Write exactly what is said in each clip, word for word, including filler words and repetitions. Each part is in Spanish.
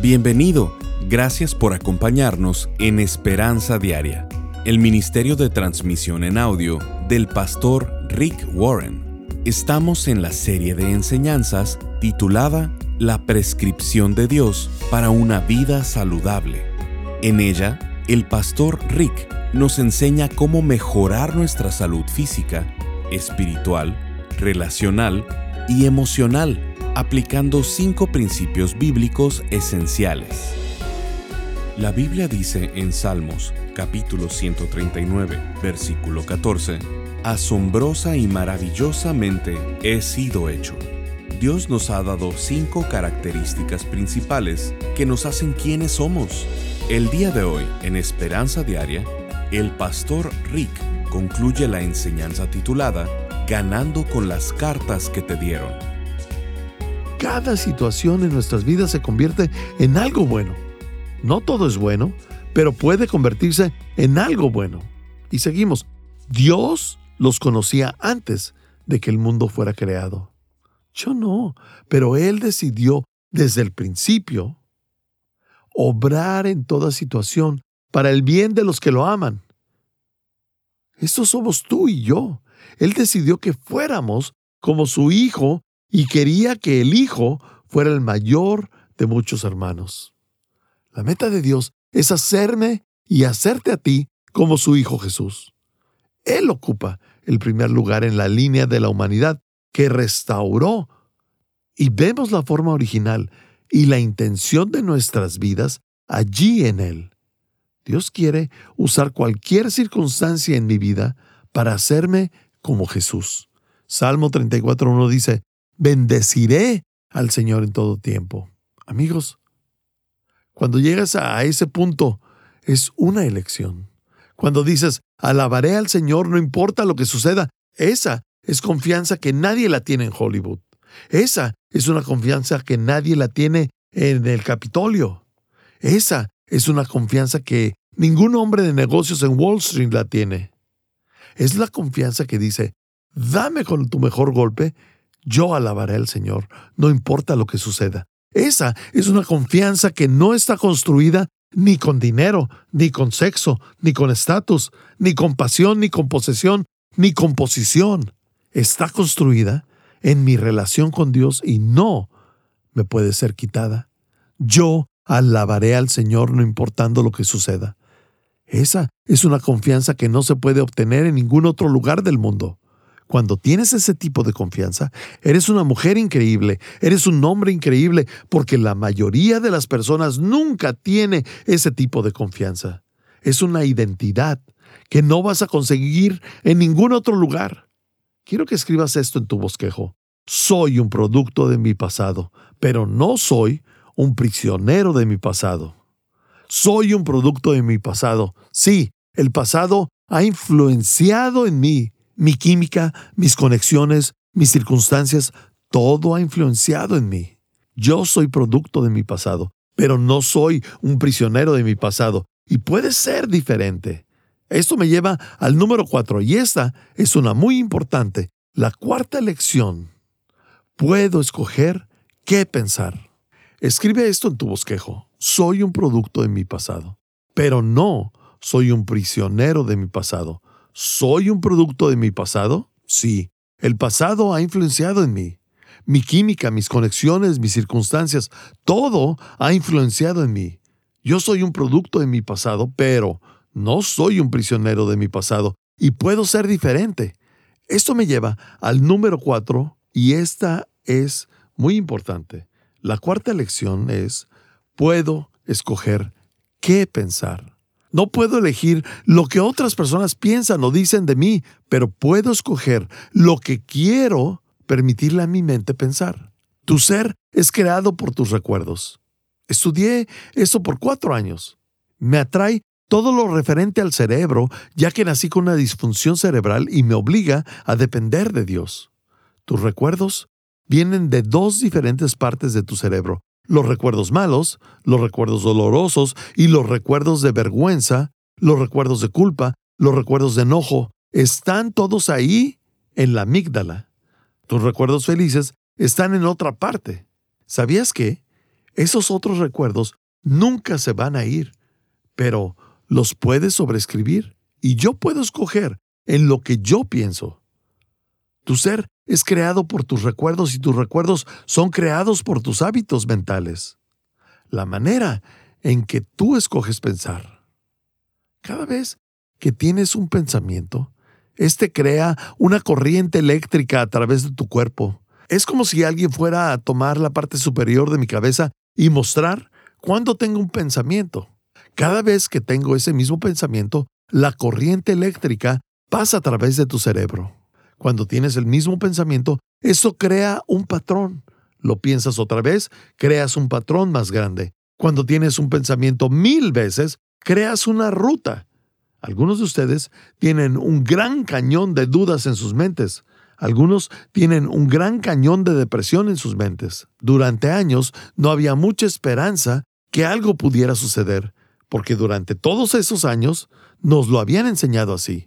Bienvenido. Gracias por acompañarnos en Esperanza Diaria, el ministerio de transmisión en audio del pastor Rick Warren. Estamos en la serie de enseñanzas titulada La prescripción de Dios para una vida saludable. En ella, el pastor Rick nos enseña cómo mejorar nuestra salud física, espiritual, relacional y emocional, aplicando cinco principios bíblicos esenciales. La Biblia dice en Salmos, capítulo ciento treinta y nueve, versículo catorce, «Asombrosa y maravillosamente he sido hecho». Dios nos ha dado cinco características principales que nos hacen quienes somos. El día de hoy, en Esperanza Diaria, el pastor Rick concluye la enseñanza titulada «Ganando con las cartas que te dieron». Cada situación en nuestras vidas se convierte en algo bueno. No todo es bueno, pero puede convertirse en algo bueno. Y seguimos. Dios los conocía antes de que el mundo fuera creado. Yo no, pero Él decidió desde el principio obrar en toda situación para el bien de los que lo aman. Estos somos tú y yo. Él decidió que fuéramos como su Hijo y quería que el Hijo fuera el mayor de muchos hermanos. La meta de Dios es hacerme y hacerte a ti como su Hijo Jesús. Él ocupa el primer lugar en la línea de la humanidad que restauró. Y vemos la forma original y la intención de nuestras vidas allí en Él. Dios quiere usar cualquier circunstancia en mi vida para hacerme como Jesús. Salmo treinta y cuatro uno dice, «Bendeciré al Señor en todo tiempo». Amigos, cuando llegas a ese punto, es una elección. Cuando dices, «Alabaré al Señor, no importa lo que suceda», esa es confianza que nadie la tiene en Hollywood. Esa es una confianza que nadie la tiene en el Capitolio. Esa es una confianza que ningún hombre de negocios en Wall Street la tiene. Es la confianza que dice, «Dame con tu mejor golpe, yo alabaré al Señor, no importa lo que suceda». Esa es una confianza que no está construida ni con dinero, ni con sexo, ni con estatus, ni con pasión, ni con posesión, ni con posición. Está construida en mi relación con Dios y no me puede ser quitada. Yo alabaré al Señor no importando lo que suceda. Esa es una confianza que no se puede obtener en ningún otro lugar del mundo. Cuando tienes ese tipo de confianza, eres una mujer increíble, eres un hombre increíble, porque la mayoría de las personas nunca tiene ese tipo de confianza. Es una identidad que no vas a conseguir en ningún otro lugar. Quiero que escribas esto en tu bosquejo. Soy un producto de mi pasado, pero no soy un prisionero de mi pasado. Soy un producto de mi pasado. Sí, el pasado ha influenciado en mí. Mi química, mis conexiones, mis circunstancias, todo ha influenciado en mí. Yo soy producto de mi pasado, pero no soy un prisionero de mi pasado. Y puede ser diferente. Esto me lleva al número cuatro, y esta es una muy importante. La cuarta lección. Puedo escoger qué pensar. Escribe esto en tu bosquejo. Soy un producto de mi pasado, pero no soy un prisionero de mi pasado. ¿Soy un producto de mi pasado? Sí. El pasado ha influenciado en mí. Mi química, mis conexiones, mis circunstancias, todo ha influenciado en mí. Yo soy un producto de mi pasado, pero no soy un prisionero de mi pasado y puedo ser diferente. Esto me lleva al número cuatro y esta es muy importante. La cuarta lección es, puedo escoger qué pensar. No puedo elegir lo que otras personas piensan o dicen de mí, pero puedo escoger lo que quiero permitirle a mi mente pensar. Tu ser es creado por tus recuerdos. Estudié eso por cuatro años. Me atrae todo lo referente al cerebro, ya que nací con una disfunción cerebral y me obliga a depender de Dios. Tus recuerdos vienen de dos diferentes partes de tu cerebro. Los recuerdos malos, los recuerdos dolorosos y los recuerdos de vergüenza, los recuerdos de culpa, los recuerdos de enojo, están todos ahí en la amígdala. Tus recuerdos felices están en otra parte. ¿Sabías que Esos otros recuerdos nunca se van a ir, pero los puedes sobreescribir y yo puedo escoger en lo que yo pienso. Tu ser es creado por tus recuerdos y tus recuerdos son creados por tus hábitos mentales. La manera en que tú escoges pensar. Cada vez que tienes un pensamiento, este crea una corriente eléctrica a través de tu cuerpo. Es como si alguien fuera a tomar la parte superior de mi cabeza y mostrar cuándo tengo un pensamiento. Cada vez que tengo ese mismo pensamiento, la corriente eléctrica pasa a través de tu cerebro. Cuando tienes el mismo pensamiento, eso crea un patrón. Lo piensas otra vez, creas un patrón más grande. Cuando tienes un pensamiento mil veces, creas una ruta. Algunos de ustedes tienen un gran cañón de dudas en sus mentes. Algunos tienen un gran cañón de depresión en sus mentes. Durante años no había mucha esperanza que algo pudiera suceder, porque durante todos esos años nos lo habían enseñado así.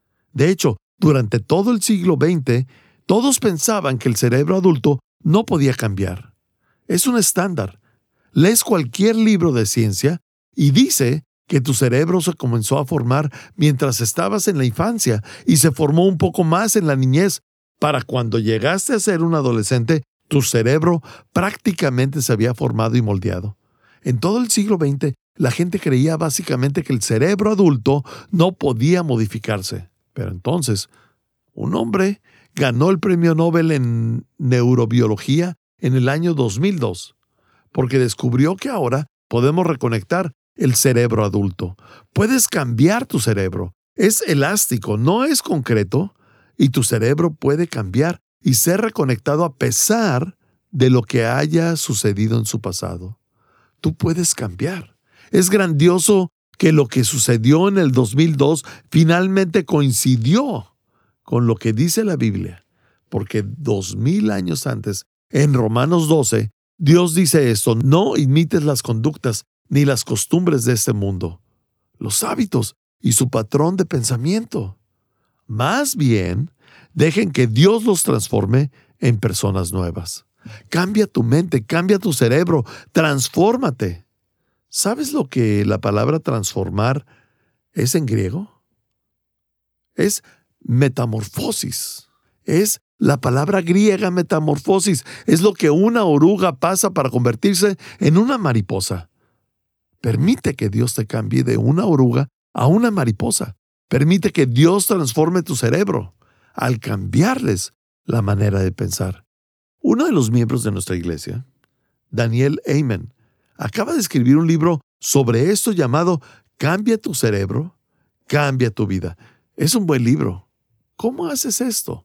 De hecho, durante todo el siglo veinte, todos pensaban que el cerebro adulto no podía cambiar. Es un estándar. Lees cualquier libro de ciencia y dice que tu cerebro se comenzó a formar mientras estabas en la infancia y se formó un poco más en la niñez. Para cuando llegaste a ser un adolescente, tu cerebro prácticamente se había formado y moldeado. En todo el siglo veinte, la gente creía básicamente que el cerebro adulto no podía modificarse. Pero entonces, un hombre ganó el premio Nobel en neurobiología en el año dos mil dos, porque descubrió que ahora podemos reconectar el cerebro adulto. Puedes cambiar tu cerebro. Es elástico, no es concreto, y tu cerebro puede cambiar y ser reconectado a pesar de lo que haya sucedido en su pasado. Tú puedes cambiar. Es grandioso que lo que sucedió en el dos mil dos finalmente coincidió con lo que dice la Biblia, porque dos mil años antes, en Romanos doce, Dios dice esto: no imites las conductas ni las costumbres de este mundo, los hábitos y su patrón de pensamiento. Más bien, dejen que Dios los transforme en personas nuevas. Cambia tu mente, cambia tu cerebro, transfórmate. ¿Sabes lo que la palabra transformar es en griego? Es metamorfosis. Es la palabra griega metamorfosis. Es lo que una oruga pasa para convertirse en una mariposa. Permite que Dios te cambie de una oruga a una mariposa. Permite que Dios transforme tu cerebro al cambiarles la manera de pensar. Uno de los miembros de nuestra iglesia, Daniel Amen, acaba de escribir un libro sobre esto llamado Cambia tu cerebro, cambia tu vida. Es un buen libro. ¿Cómo haces esto?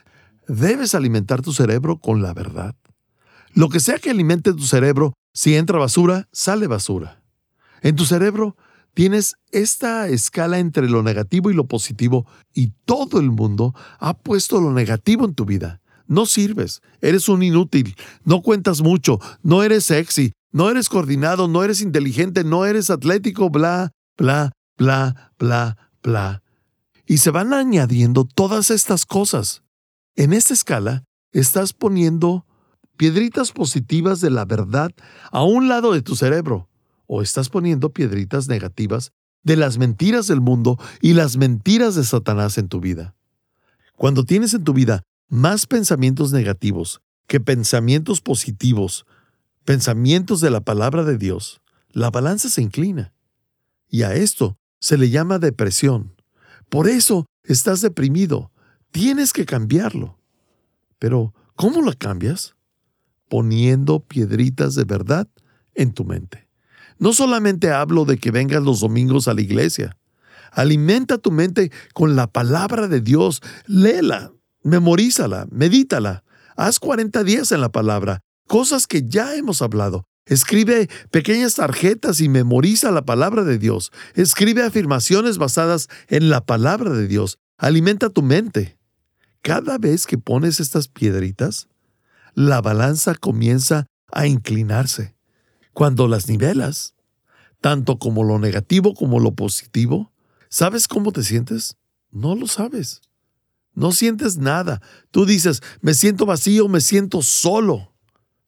Debes alimentar tu cerebro con la verdad. Lo que sea que alimente tu cerebro, si entra basura, sale basura. En tu cerebro tienes esta escala entre lo negativo y lo positivo, y todo el mundo ha puesto lo negativo en tu vida. No sirves, eres un inútil, no cuentas mucho, no eres sexy, no eres coordinado, no eres inteligente, no eres atlético, bla, bla, bla, bla, bla. Y se van añadiendo todas estas cosas. En esta escala estás poniendo piedritas positivas de la verdad a un lado de tu cerebro, o estás poniendo piedritas negativas de las mentiras del mundo y las mentiras de Satanás en tu vida. Cuando tienes en tu vida más pensamientos negativos que pensamientos positivos, pensamientos de la palabra de Dios, la balanza se inclina. Y a esto se le llama depresión. Por eso estás deprimido. Tienes que cambiarlo. Pero, ¿cómo la cambias? Poniendo piedritas de verdad en tu mente. No solamente hablo de que vengas los domingos a la iglesia. Alimenta tu mente con la palabra de Dios. Léela, memorízala, medítala. Haz cuarenta días en la palabra. Cosas que ya hemos hablado. Escribe pequeñas tarjetas y memoriza la palabra de Dios. Escribe afirmaciones basadas en la palabra de Dios. Alimenta tu mente. Cada vez que pones estas piedritas, la balanza comienza a inclinarse. Cuando las nivelas, tanto como lo negativo como lo positivo, ¿sabes cómo te sientes? No lo sabes. No sientes nada. Tú dices, me siento vacío, me siento solo.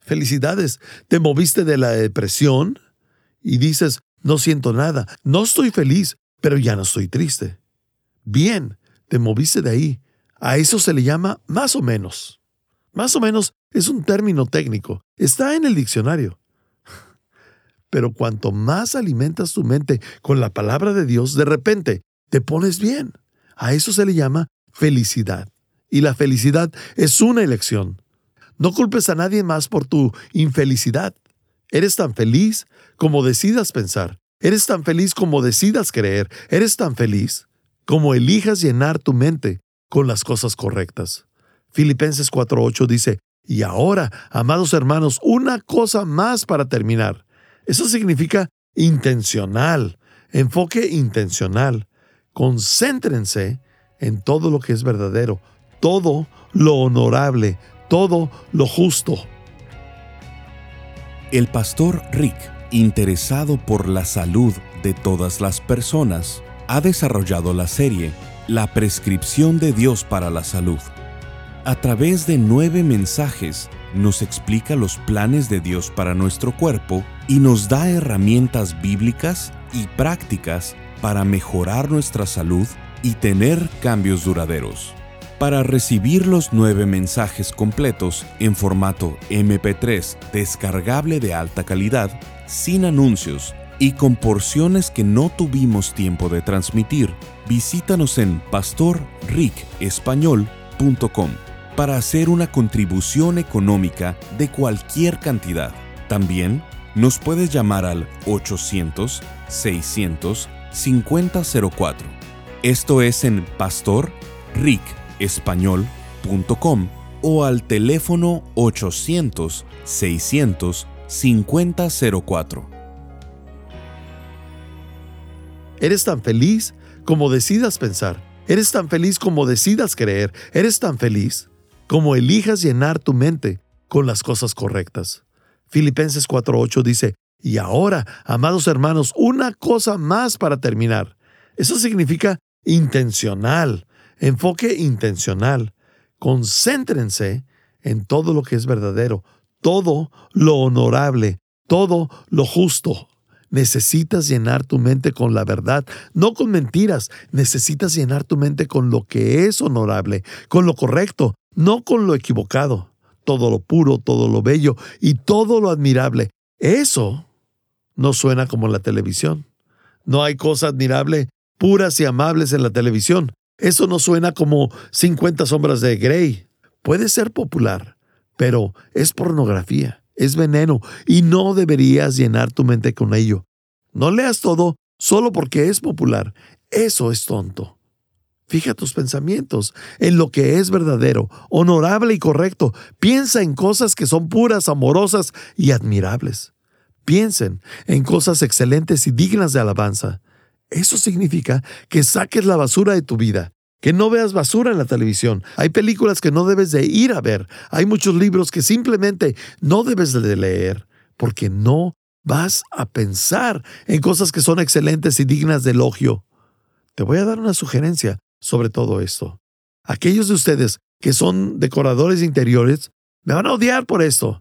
Felicidades, te moviste de la depresión y dices, no siento nada, no estoy feliz, pero ya no estoy triste. Bien, te moviste de ahí. A eso se le llama más o menos. Más o menos es un término técnico, está en el diccionario. Pero cuanto más alimentas tu mente con la palabra de Dios, de repente te pones bien. A eso se le llama felicidad. Y la felicidad es una elección. No culpes a nadie más por tu infelicidad. Eres tan feliz como decidas pensar. Eres tan feliz como decidas creer. Eres tan feliz como elijas llenar tu mente con las cosas correctas. Filipenses cuatro ocho dice, y ahora, amados hermanos, una cosa más para terminar. Eso significa intencional, enfoque intencional. Concéntrense en todo lo que es verdadero, todo lo honorable, todo lo justo. El pastor Rick, interesado por la salud de todas las personas, ha desarrollado la serie La prescripción de Dios para la salud. A través de nueve mensajes, nos explica los planes de Dios para nuestro cuerpo y nos da herramientas bíblicas y prácticas para mejorar nuestra salud y tener cambios duraderos. Para recibir los nueve mensajes completos en formato eme pe tres descargable de alta calidad, sin anuncios y con porciones que no tuvimos tiempo de transmitir, visítanos en pastor rick español punto com para hacer una contribución económica de cualquier cantidad. También nos puedes llamar al ochocientos, seiscientos, cincuenta cero cuatro. Esto es en pastor rick español punto com o al teléfono ochocientos, seiscientos, cincuenta cero cuatro. Eres tan feliz como decidas pensar. Eres tan feliz como decidas creer. Eres tan feliz como elijas llenar tu mente con las cosas correctas. Filipenses cuatro ocho dice, y ahora, amados hermanos, una cosa más para terminar. Eso significa intencional, enfoque intencional. Concéntrense en todo lo que es verdadero, todo lo honorable, todo lo justo. Necesitas llenar tu mente con la verdad, no con mentiras. Necesitas llenar tu mente con lo que es honorable, con lo correcto, no con lo equivocado. Todo lo puro, todo lo bello y todo lo admirable. Eso no suena como en la televisión. No hay cosa admirable, puras y amables en la televisión. Eso no suena como cincuenta sombras de Grey. Puede ser popular, pero es pornografía. Es veneno y no deberías llenar tu mente con ello. No leas todo solo porque es popular. Eso es tonto. Fija tus pensamientos en lo que es verdadero, honorable y correcto. Piensa en cosas que son puras, amorosas y admirables. Piensen en cosas excelentes y dignas de alabanza. Eso significa que saques la basura de tu vida. Que no veas basura en la televisión. Hay películas que no debes de ir a ver. Hay muchos libros que simplemente no debes de leer porque no vas a pensar en cosas que son excelentes y dignas de elogio. Te voy a dar una sugerencia sobre todo esto. Aquellos de ustedes que son decoradores interiores me van a odiar por esto.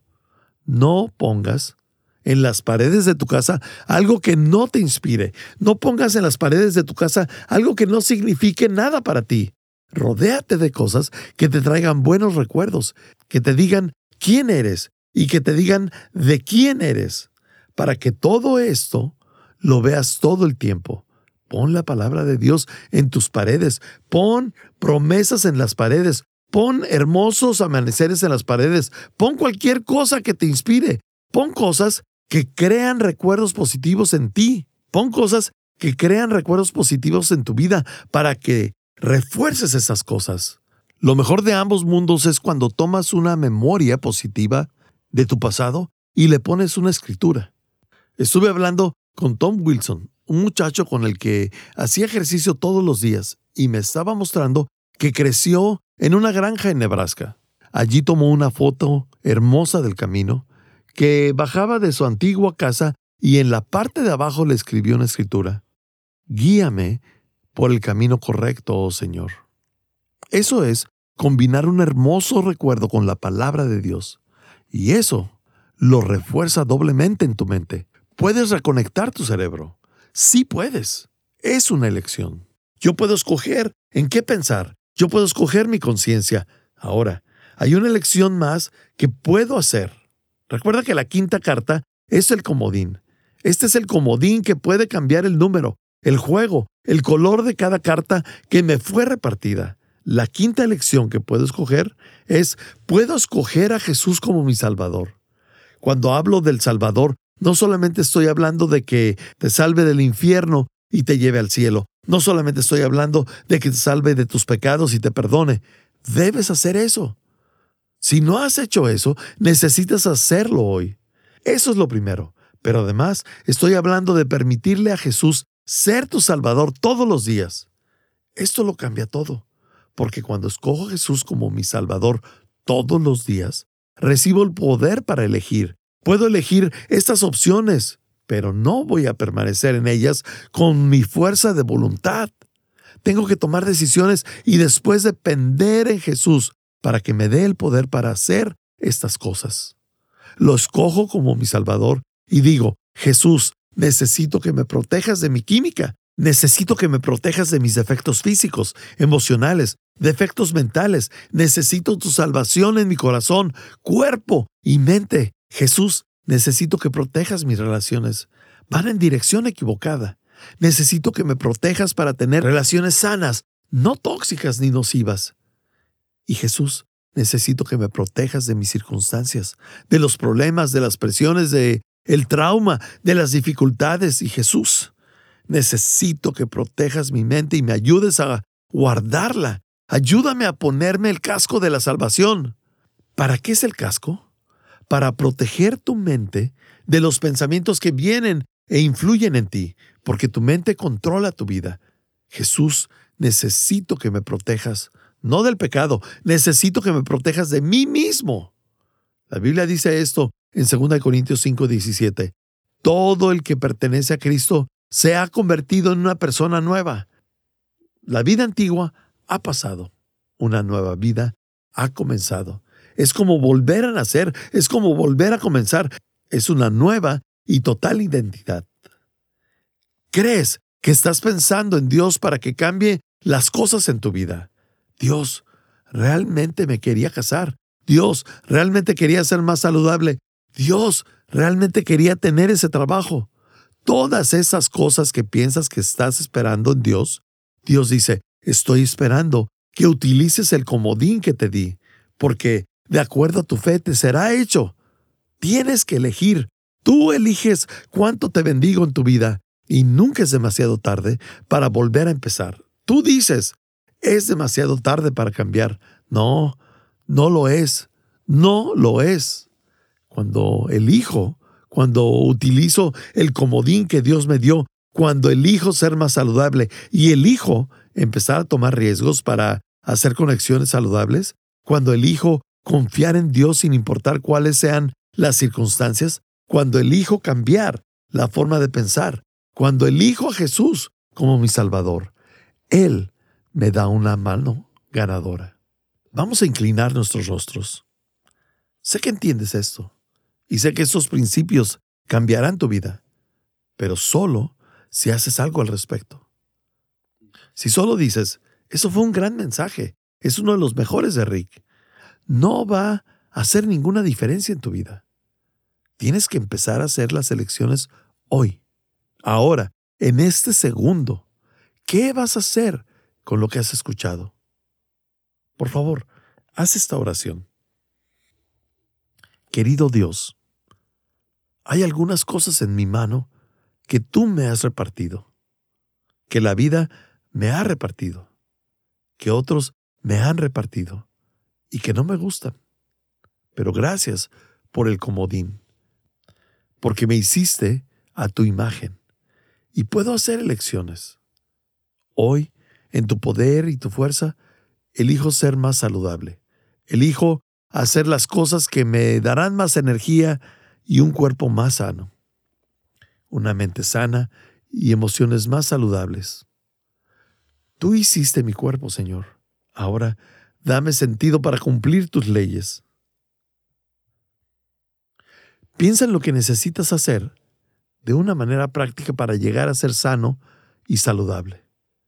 No pongas en las paredes de tu casa algo que no te inspire. No pongas en las paredes de tu casa algo que no signifique nada para ti. Rodéate de cosas que te traigan buenos recuerdos, que te digan quién eres y que te digan de quién eres, para que todo esto lo veas todo el tiempo. Pon la palabra de Dios en tus paredes. Pon promesas en las paredes. Pon hermosos amaneceres en las paredes. Pon cualquier cosa que te inspire. Pon cosas que crean recuerdos positivos en ti. Pon cosas que crean recuerdos positivos en tu vida para que refuerces esas cosas. Lo mejor de ambos mundos es cuando tomas una memoria positiva de tu pasado y le pones una escritura. Estuve hablando con Tom Wilson, un muchacho con el que hacía ejercicio todos los días, y me estaba mostrando que creció en una granja en Nebraska. Allí tomó una foto hermosa del camino que bajaba de su antigua casa y en la parte de abajo le escribió una escritura. Guíame por el camino correcto, oh Señor. Eso es combinar un hermoso recuerdo con la palabra de Dios. Y eso lo refuerza doblemente en tu mente. Puedes reconectar tu cerebro. Sí puedes. Es una elección. Yo puedo escoger en qué pensar. Yo puedo escoger mi conciencia. Ahora, hay una elección más que puedo hacer. Recuerda que la quinta carta es el comodín. Este es el comodín que puede cambiar el número, el juego, el color de cada carta que me fue repartida. La quinta elección que puedo escoger es, puedo escoger a Jesús como mi Salvador. Cuando hablo del Salvador, no solamente estoy hablando de que te salve del infierno y te lleve al cielo. No solamente estoy hablando de que te salve de tus pecados y te perdone. Debes hacer eso. Si no has hecho eso, necesitas hacerlo hoy. Eso es lo primero. Pero además, estoy hablando de permitirle a Jesús ser tu Salvador todos los días. Esto lo cambia todo. Porque cuando escojo a Jesús como mi Salvador todos los días, recibo el poder para elegir. Puedo elegir estas opciones, pero no voy a permanecer en ellas con mi fuerza de voluntad. Tengo que tomar decisiones y después depender en Jesús para que me dé el poder para hacer estas cosas. Lo escojo como mi Salvador y digo, Jesús, necesito que me protejas de mi química. Necesito que me protejas de mis defectos físicos, emocionales, defectos mentales. Necesito tu salvación en mi corazón, cuerpo y mente. Jesús, necesito que protejas mis relaciones. Van en dirección equivocada. Necesito que me protejas para tener relaciones sanas, no tóxicas ni nocivas. Y Jesús, necesito que me protejas de mis circunstancias, de los problemas, de las presiones, de el trauma, de las dificultades. Y Jesús, necesito que protejas mi mente y me ayudes a guardarla. Ayúdame a ponerme el casco de la salvación. ¿Para qué es el casco? Para proteger tu mente de los pensamientos que vienen e influyen en ti, porque tu mente controla tu vida. Jesús, necesito que me protejas, no del pecado, necesito que me protejas de mí mismo. La Biblia dice esto en segunda Corintios cinco diecisiete. Todo el que pertenece a Cristo se ha convertido en una persona nueva. La vida antigua ha pasado. Una nueva vida ha comenzado. Es como volver a nacer, es como volver a comenzar. Es una nueva y total identidad. ¿Crees que estás pensando en Dios para que cambie las cosas en tu vida? Dios realmente me quería casar. Dios realmente quería ser más saludable. Dios realmente quería tener ese trabajo. Todas esas cosas que piensas que estás esperando en Dios, Dios dice, estoy esperando que utilices el comodín que te di, porque de acuerdo a tu fe te será hecho. Tienes que elegir. Tú eliges cuánto te bendigo en tu vida y nunca es demasiado tarde para volver a empezar. Tú dices, es demasiado tarde para cambiar. No, no lo es. No lo es. Cuando elijo, cuando utilizo el comodín que Dios me dio, cuando elijo ser más saludable y elijo empezar a tomar riesgos para hacer conexiones saludables, cuando elijo confiar en Dios sin importar cuáles sean las circunstancias, cuando elijo cambiar la forma de pensar, cuando elijo a Jesús como mi Salvador, Él me da una mano ganadora. Vamos a inclinar nuestros rostros. Sé que entiendes esto y sé que estos principios cambiarán tu vida, pero solo si haces algo al respecto. Si solo dices, eso fue un gran mensaje, es uno de los mejores de Rick, no va a hacer ninguna diferencia en tu vida. Tienes que empezar a hacer las elecciones hoy, ahora, en este segundo. ¿Qué vas a hacer con lo que has escuchado? Por favor, haz esta oración. Querido Dios, hay algunas cosas en mi mano que tú me has repartido, que la vida me ha repartido, que otros me han repartido y que no me gustan. Pero gracias por el comodín, porque me hiciste a tu imagen y puedo hacer elecciones. Hoy, en tu poder y tu fuerza, elijo ser más saludable. Elijo hacer las cosas que me darán más energía y un cuerpo más sano. Una mente sana y emociones más saludables. Tú hiciste mi cuerpo, Señor. Ahora, dame sentido para cumplir tus leyes. Piensa en lo que necesitas hacer de una manera práctica para llegar a ser sano y saludable.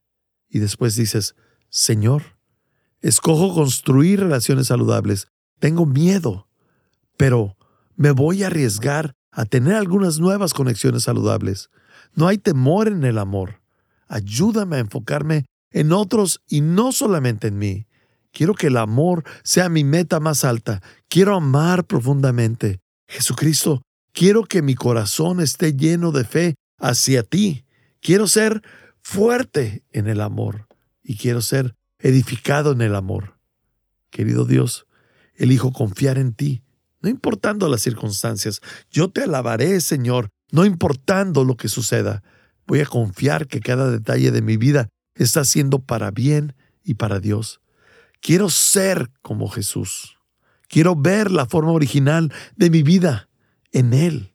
Y después dices, Señor, escojo construir relaciones saludables. Tengo miedo, pero me voy a arriesgar a tener algunas nuevas conexiones saludables. No hay temor en el amor. Ayúdame a enfocarme en otros y no solamente en mí. Quiero que el amor sea mi meta más alta. Quiero amar profundamente. Jesucristo, quiero que mi corazón esté lleno de fe hacia ti. Quiero ser fuerte en el amor y quiero ser edificado en el amor. Querido Dios, elijo confiar en ti, no importando las circunstancias. Yo te alabaré, Señor, no importando lo que suceda. Voy a confiar que cada detalle de mi vida está siendo para bien y para Dios. Quiero ser como Jesús. Quiero ver la forma original de mi vida en Él.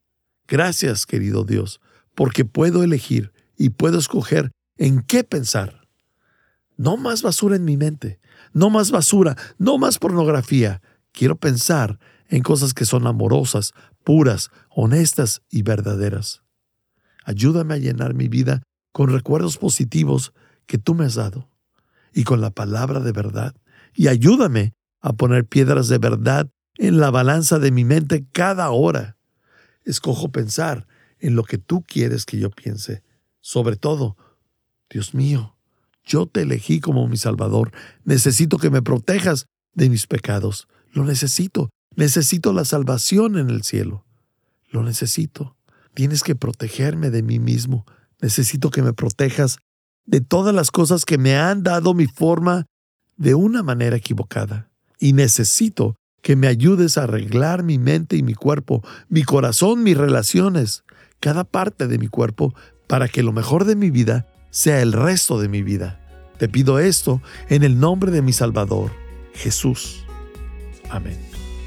Gracias, querido Dios, porque puedo elegir y puedo escoger en qué pensar. No más basura en mi mente, no más basura, no más pornografía. Quiero pensar en cosas que son amorosas, puras, honestas y verdaderas. Ayúdame a llenar mi vida con recuerdos positivos que tú me has dado y con la palabra de verdad. Y ayúdame a poner piedras de verdad en la balanza de mi mente cada hora. Escojo pensar en lo que tú quieres que yo piense. Sobre todo, Dios mío, yo te elegí como mi Salvador. Necesito que me protejas de mis pecados. Lo necesito. Necesito la salvación en el cielo. Lo necesito. Tienes que protegerme de mí mismo. Necesito que me protejas de todas las cosas que me han dado mi forma de una manera equivocada. Y necesito que me ayudes a arreglar mi mente y mi cuerpo, mi corazón, mis relaciones, cada parte de mi cuerpo, para que lo mejor de mi vida sea el resto de mi vida. Te pido esto en el nombre de mi Salvador, Jesús. Amén.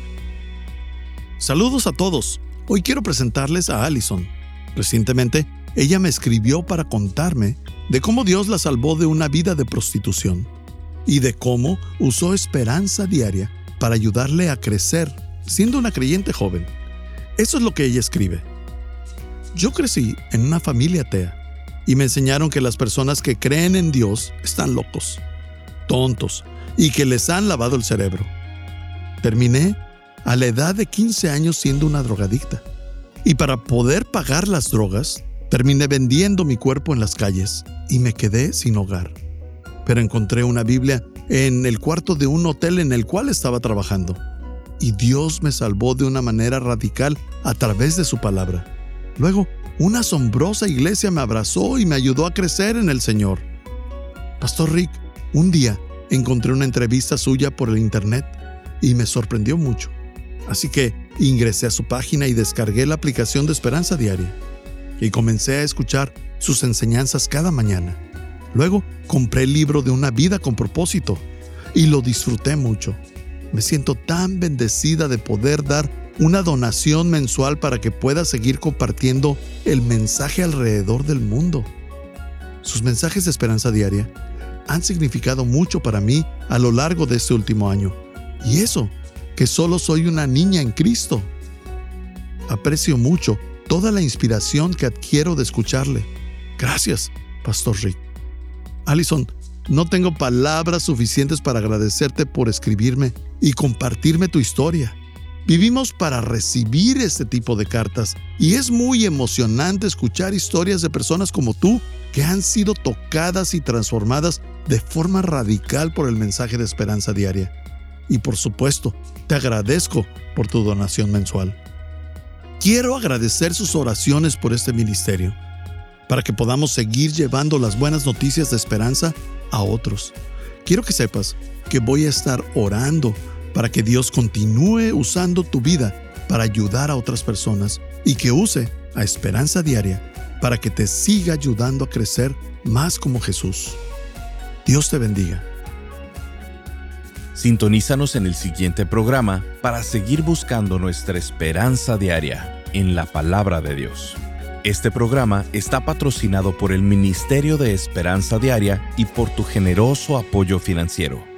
Saludos a todos. Hoy quiero presentarles a Allison. Recientemente, ella me escribió para contarme de cómo Dios la salvó de una vida de prostitución y de cómo usó Esperanza Diaria para ayudarle a crecer siendo una creyente joven. Eso es lo que ella escribe. Yo crecí en una familia atea y me enseñaron que las personas que creen en Dios están locos, tontos y que les han lavado el cerebro. Terminé a la edad de quince años siendo una drogadicta y para poder pagar las drogas terminé vendiendo mi cuerpo en las calles y me quedé sin hogar. Pero encontré una Biblia en el cuarto de un hotel en el cual estaba trabajando y Dios me salvó de una manera radical a través de su palabra. Luego, una asombrosa iglesia me abrazó y me ayudó a crecer en el Señor. Pastor Rick, un día encontré una entrevista suya por el internet y me sorprendió mucho. Así que ingresé a su página y descargué la aplicación de Esperanza Diaria y comencé a escuchar sus enseñanzas cada mañana. Luego compré el libro de Una vida con propósito y lo disfruté mucho. Me siento tan bendecida de poder dar una donación mensual para que pueda seguir compartiendo el mensaje alrededor del mundo. Sus mensajes de Esperanza Diaria han significado mucho para mí a lo largo de este último año. Y eso, que solo soy una niña en Cristo. Aprecio mucho toda la inspiración que adquiero de escucharle. Gracias, Pastor Rick. Allison, no tengo palabras suficientes para agradecerte por escribirme y compartirme tu historia. Vivimos para recibir este tipo de cartas y es muy emocionante escuchar historias de personas como tú que han sido tocadas y transformadas de forma radical por el mensaje de Esperanza Diaria. Y por supuesto, te agradezco por tu donación mensual. Quiero agradecer sus oraciones por este ministerio, para que podamos seguir llevando las buenas noticias de esperanza a otros. Quiero que sepas que voy a estar orando para que Dios continúe usando tu vida para ayudar a otras personas y que use a Esperanza Diaria para que te siga ayudando a crecer más como Jesús. Dios te bendiga. Sintonízanos en el siguiente programa para seguir buscando nuestra esperanza diaria en la palabra de Dios. Este programa está patrocinado por el Ministerio de Esperanza Diaria y por tu generoso apoyo financiero.